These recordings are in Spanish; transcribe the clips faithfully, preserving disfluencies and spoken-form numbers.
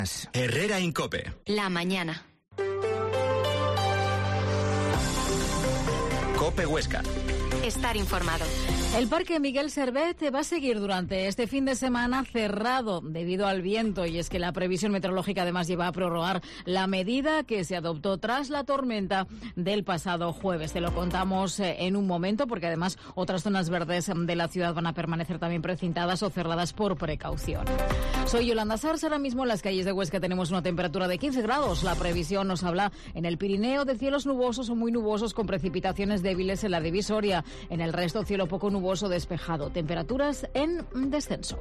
Herrera Incope. La mañana. Cope Huesca. Estar informado. El Parque Miguel Servet va a seguir durante este fin de semana cerrado debido al viento, y es que la previsión meteorológica además lleva a prorrogar la medida que se adoptó tras la tormenta del pasado jueves. Te lo contamos en un momento, porque además otras zonas verdes de la ciudad van a permanecer también precintadas o cerradas por precaución. Soy Yolanda Sars. Ahora mismo en las calles de Huesca tenemos una temperatura de quince grados. La previsión nos habla en el Pirineo de cielos nubosos o muy nubosos con precipitaciones débiles en la divisoria. En el resto, cielo poco nuboso despejado. Temperaturas en descenso.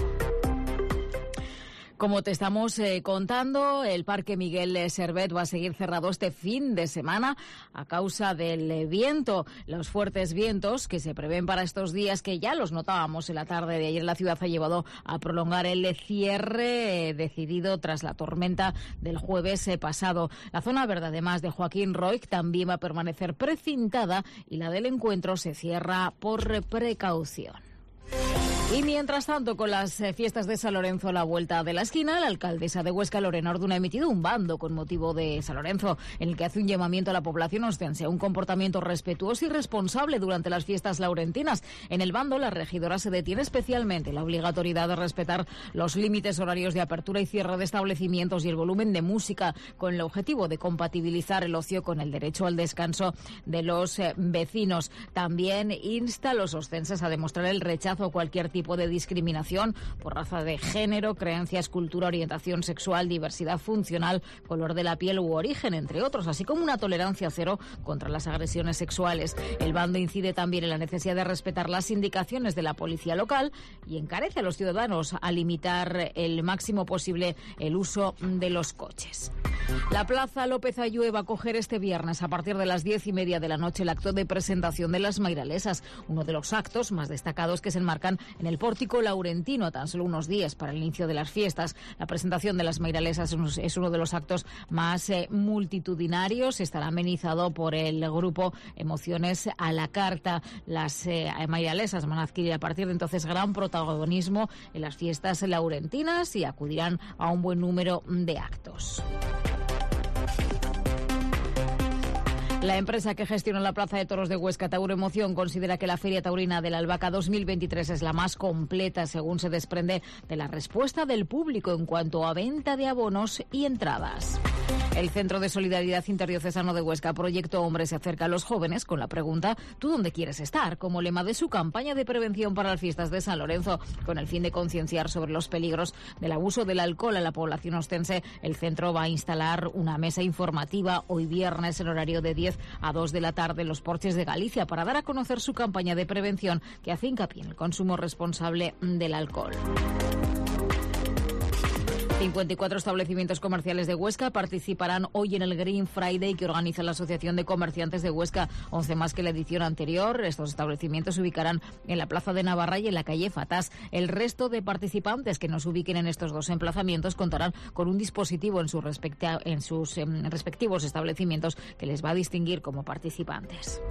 Como te estamos eh, contando, el Parque Miguel Servet va a seguir cerrado este fin de semana a causa del eh, viento. Los fuertes vientos que se prevén para estos días, que ya los notábamos en la tarde de ayer, la ciudad ha llevado a prolongar el cierre eh, decidido tras la tormenta del jueves eh, pasado. La zona verde, además de Joaquín Roig, también va a permanecer precintada, y la del encuentro se cierra por precaución. Y mientras tanto, con las eh, fiestas de San Lorenzo a la vuelta de la esquina, la alcaldesa de Huesca, Lorena Orduna, ha emitido un bando con motivo de San Lorenzo, en el que hace un llamamiento a la población ostense a un comportamiento respetuoso y responsable durante las fiestas laurentinas. En el bando, la regidora se detiene especialmente la obligatoriedad de respetar los límites horarios de apertura y cierre de establecimientos y el volumen de música, con el objetivo de compatibilizar el ocio con el derecho al descanso de los eh, vecinos. También insta a los ostenses a demostrar el rechazo a cualquier tipo tipo de discriminación por raza de género, creencias, cultura, orientación sexual, diversidad funcional, color de la piel u origen, entre otros, así como una tolerancia cero contra las agresiones sexuales. El bando incide también en la necesidad de respetar las indicaciones de la policía local y encarece a los ciudadanos a limitar el máximo posible el uso de los coches. La Plaza López Ayue va a acoger este viernes a partir de las diez y media de la noche el acto de presentación de las Mairalesas, uno de los actos más destacados que se enmarcan en el pórtico laurentino, a tan solo unos días para el inicio de las fiestas. La presentación de las Mairalesas es uno de los actos más eh, multitudinarios. Estará amenizado por el grupo Emociones a la Carta. Las eh, Mairalesas van a adquirir a partir de entonces gran protagonismo en las fiestas laurentinas y acudirán a un buen número de actos. La empresa que gestiona la Plaza de Toros de Huesca, Tauro Emoción, considera que la Feria Taurina de la Albahaca dos mil veintitrés es la más completa, según se desprende de la respuesta del público en cuanto a venta de abonos y entradas. El Centro de Solidaridad Interdiocesano de Huesca, Proyecto Hombre, se acerca a los jóvenes con la pregunta ¿tú dónde quieres estar?, como lema de su campaña de prevención para las fiestas de San Lorenzo. Con el fin de concienciar sobre los peligros del abuso del alcohol a la población ostense, el centro va a instalar una mesa informativa hoy viernes en horario de diez a dos de la tarde en los Porches de Galicia para dar a conocer su campaña de prevención que hace hincapié en el consumo responsable del alcohol. cincuenta y cuatro establecimientos comerciales de Huesca participarán hoy en el Green Friday que organiza la Asociación de Comerciantes de Huesca, once más que la edición anterior. Estos establecimientos se ubicarán en la Plaza de Navarra y en la calle Fatás. El resto de participantes que no se ubiquen en estos dos emplazamientos contarán con un dispositivo en, su respecta, en sus en respectivos establecimientos que les va a distinguir como participantes.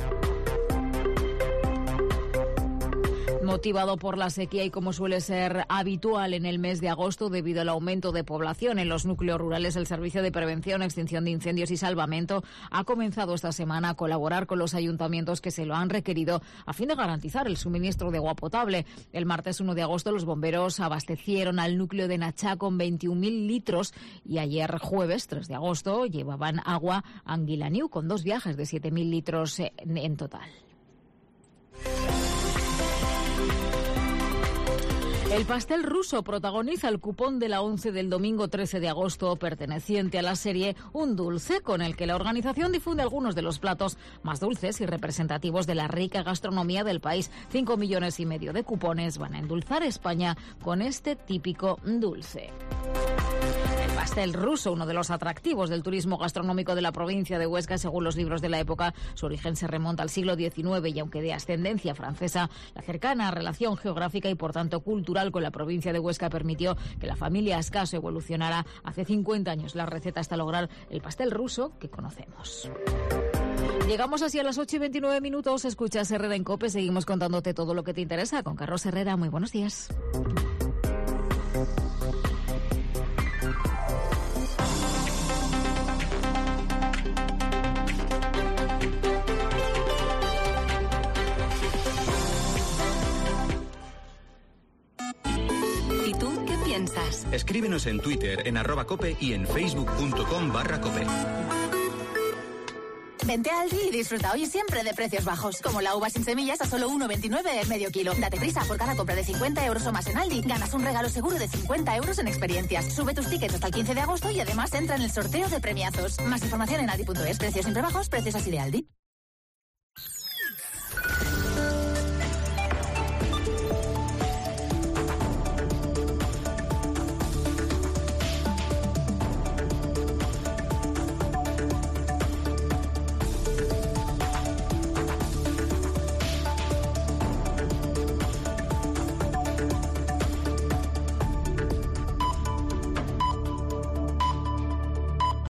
Motivado por la sequía y como suele ser habitual en el mes de agosto debido al aumento de población en los núcleos rurales, el Servicio de Prevención, Extinción de Incendios y Salvamento ha comenzado esta semana a colaborar con los ayuntamientos que se lo han requerido a fin de garantizar el suministro de agua potable. El martes uno de agosto los bomberos abastecieron al núcleo de Nachá con veintiún mil litros y ayer jueves tres de agosto llevaban agua a Anguilaniu con dos viajes de siete mil litros en, en total. El pastel ruso protagoniza el cupón de la once del domingo trece de agosto, perteneciente a la serie Un Dulce, con el que la organización difunde algunos de los platos más dulces y representativos de la rica gastronomía del país. Cinco millones y medio de cupones van a endulzar España con este típico dulce. El pastel ruso, uno de los atractivos del turismo gastronómico de la provincia de Huesca, según los libros de la época, su origen se remonta al siglo diecinueve y aunque de ascendencia francesa, la cercana relación geográfica y por tanto cultural con la provincia de Huesca permitió que la familia Ascaso evolucionara hace cincuenta años la receta hasta lograr el pastel ruso que conocemos. Llegamos así a las ocho y veintinueve minutos, escuchas Herrera en COPE, seguimos contándote todo lo que te interesa con Carlos Herrera. Muy buenos días. Escríbenos en Twitter, en arroba cope y en facebook.com barra cope. Vente a Aldi y disfruta hoy siempre de precios bajos. Como la uva sin semillas a solo uno veintinueve el medio kilo. Date prisa, por cada compra de cincuenta euros o más en Aldi, ganas un regalo seguro de cincuenta euros en experiencias. Sube tus tickets hasta el quince de agosto y además entra en el sorteo de premiazos. Más información en aldi punto es. Precios siempre bajos, precios así de Aldi.